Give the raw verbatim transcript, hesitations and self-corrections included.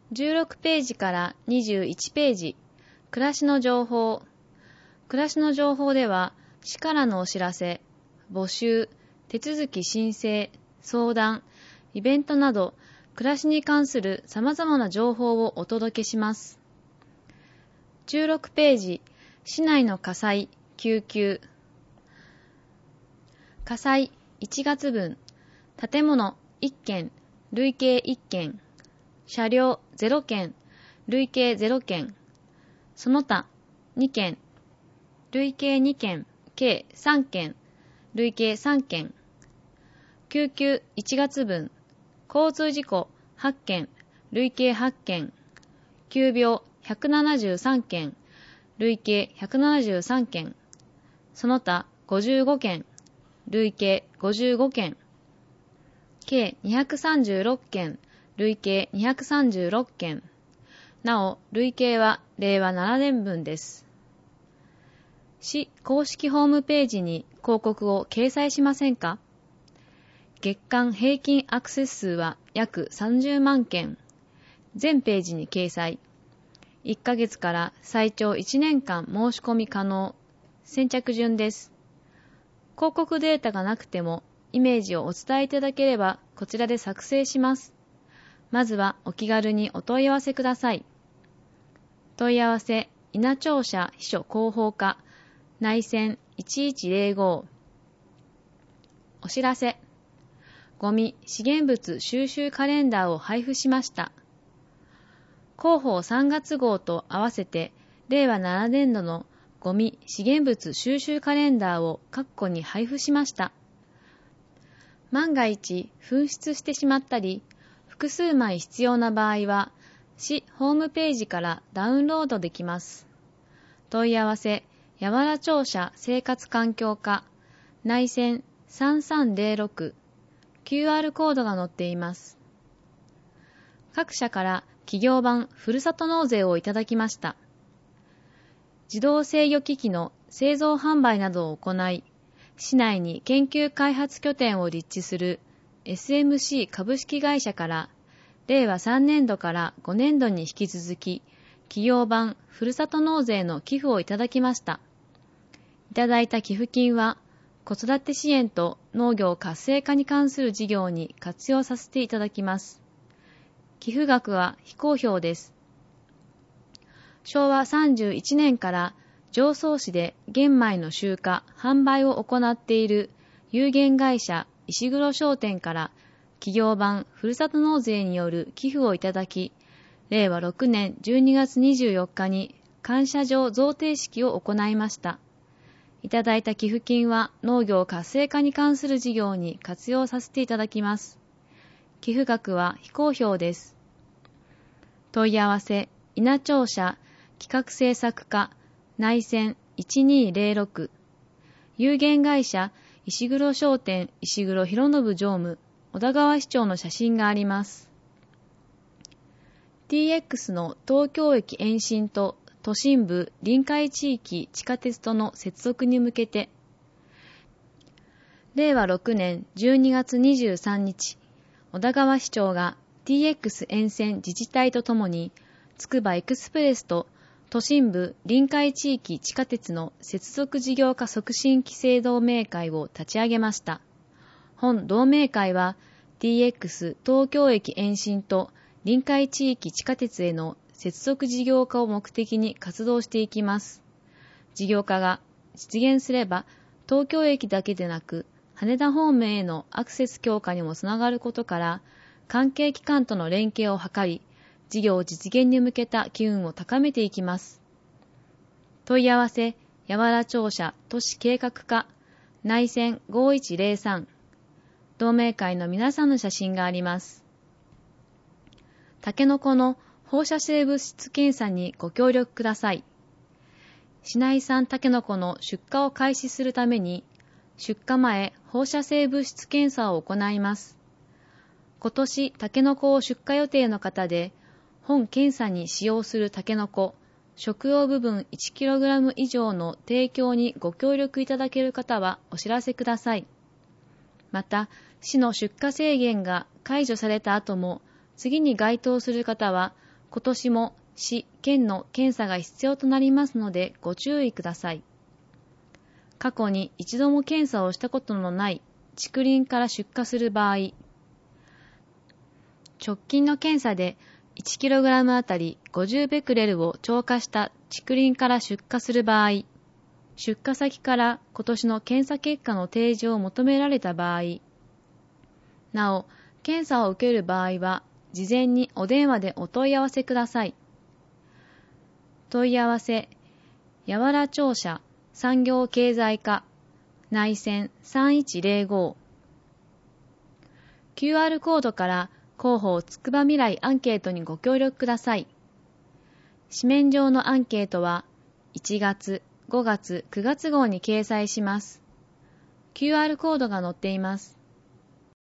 じゅうろくページからにじゅういちページ、暮らしの情報。暮らしの情報では、市からのお知らせ、募集、手続き申請、相談、イベントなど、暮らしに関する様々な情報をお届けします。じゅうろくページ、市内の火災、救急。火災いちがつぶん、建物いっけん、累計いっけん、車両ゼロけん、累計ゼロけん、その他にけん、累計にけん、計さんけん、累計さんけん、救急いちがつぶん、交通事故はっけん、累計はっけん、急病ひゃくななじゅうさんけん、累計ひゃくななじゅうさんけん、その他ごじゅうごけん、累計ごじゅうごけん、計にひゃくさんじゅうろっけん、累計にひゃくさんじゅうろっけん。なお、累計はれいわななねんぶんです。市公式ホームページに広告を掲載しませんか？月間平均アクセス数は約さんじゅうまんけん。全ページに掲載。いっかげつから最長いちねんかん申し込み可能。先着順です。広告データがなくてもイメージをお伝えいただければこちらで作成します。まずはお気軽にお問い合わせください。問い合わせ、稲庁舎秘書広報課、内線いちいちゼロご。お知らせ、ゴミ資源物収集カレンダーを配布しました。広報さんがつごうと合わせて、れいわななねんどのゴミ資源物収集カレンダーを各戸に配布しました。万が一紛失してしまったり、複数枚必要な場合は、市ホームページからダウンロードできます。問い合わせ、八原庁舎生活環境課、内線さんさんゼロろく、キューアール コードが載っています。各社から企業版ふるさと納税をいただきました。自動制御機器の製造販売などを行い、市内に研究開発拠点を立地する エスエムシー 株式会社かられいわさんねんどからごねんどに引き続き企業版ふるさと納税の寄付をいただきました。いただいた寄付金は子育て支援と農業活性化に関する事業に活用させていただきます。寄付額は非公表です。しょうわさんじゅういちねんから常総市で玄米の集荷・販売を行っている有限会社石黒商店から企業版ふるさと納税による寄付をいただき、れいわろくねんじゅうにがつにじゅうよっかに感謝状贈呈式を行いました。いただいた寄付金は農業活性化に関する事業に活用させていただきます。寄付額は非公表です。問い合わせ、稲庁舎企画制作課、内線いちにゼロろく、有限会社石黒商店石黒博信常務、小田川市長の写真があります。ティーエックス の東京駅延伸と都心部臨海地域地下鉄との接続に向けて、れいわろくねんじゅうにがつにじゅうさんにち、小田川市長が ティーエックス 沿線自治体とともに、つくばエクスプレスと都心部臨海地域地下鉄の接続事業化促進期成同盟会を立ち上げました。本同盟会は ティーエックス 東京駅延伸と臨海地域地下鉄への接続事業化を目的に活動していきます。事業化が実現すれば、東京駅だけでなく、羽田方面へのアクセス強化にもつながることから、関係機関との連携を図り、事業実現に向けた機運を高めていきます。問い合わせ、八原庁舎都市計画課、内線ごいちゼロさん、同盟会の皆さんの写真があります。タケノコの放射性物質検査にご協力ください。市内産タケノコの出荷を開始するために、出荷前放射性物質検査を行います。今年タケノコを出荷予定の方で、本検査に使用するタケノコ、食用部分 いちキログラム 以上の提供にご協力いただける方はお知らせください。また、市の出荷制限が解除された後も、次に該当する方は、 今年も市、県の検査が必要となりますのでご注意ください。過去に一度も検査をしたことのない竹林から出荷する場合、直近の検査で いちキログラム あたりごじゅうベクレルを超過した竹林から出荷する場合、出荷先から今年の検査結果の提示を求められた場合、なお、検査を受ける場合は、事前にお電話でお問い合わせください。問い合わせ、やわら庁舎産業経済課内線さんいちゼロご キューアール コードから広報つくば未来アンケートにご協力ください。紙面上のアンケートはいちがつ、ごがつ、くがつ号に掲載します。キューアール コードが載っています。